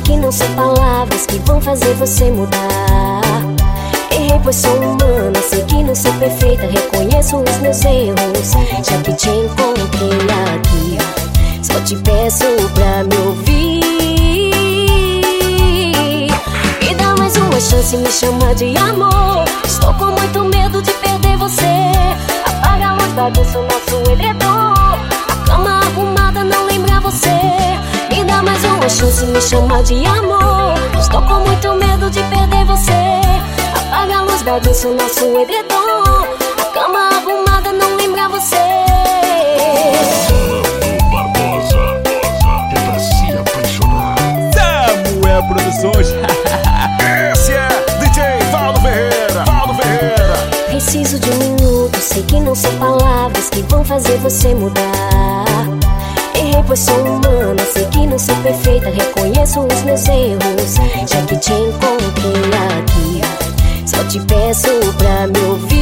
que não são palavras que vão fazer você mudar. Errei, pois sou humana, sei que não sou perfeita, reconheço os meus erros. Já que te encontrei aqui, só te peço pra me ouvir. Me dá mais uma chance, me chama de amor. Estou com muito medo de perder você. Apaga a luz, bagunça o nosso edredom. A cama arrumada não lembra você. Me dá mais uma chance, me chama de amor. Estou com muito medo de perder você. Apaga a luz, bagunça o nosso edredom. A cama arrumada não lembra você. Barbosa, é pra se apaixonar. Samuel Produções. Esse é DJ Valdo Ferreira. Preciso de um minuto, sei que não são palavras que vão fazer você mudar. Errei, pois sou humana, sei que não sou perfeita, reconheço os meus erros. Já que te encontrei aqui, só te peço pra me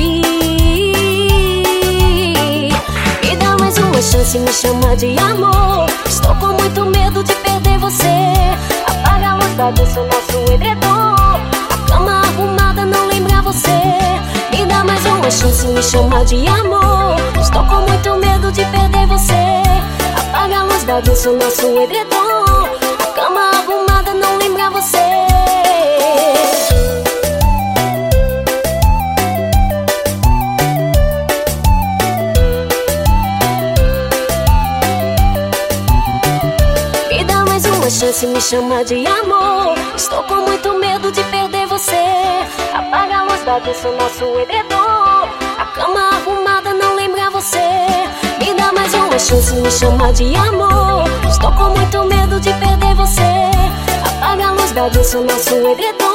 ouvir. Me dá mais uma chance, me chama de amor. Estou com muito medo de perder você. Apaga a luz, bagunça o nosso edredom. A cama arrumada não lembra você. Me dá mais uma chance, me chama de amor. Estou com muito medo de perder você. Apaga a luz, bagunça o nosso edredom. A cama arrumada não lembra você. Me dá mais uma chance, me chama de amor. Estou com muito medo de perder você. Apaga a luz, bagunça o nosso edredom. A cama arrumada não lembra você. Me dá mais uma chance, me chama de amor. Estou com muito medo de perder você. Apaga a luz, bagunça o nosso edredom.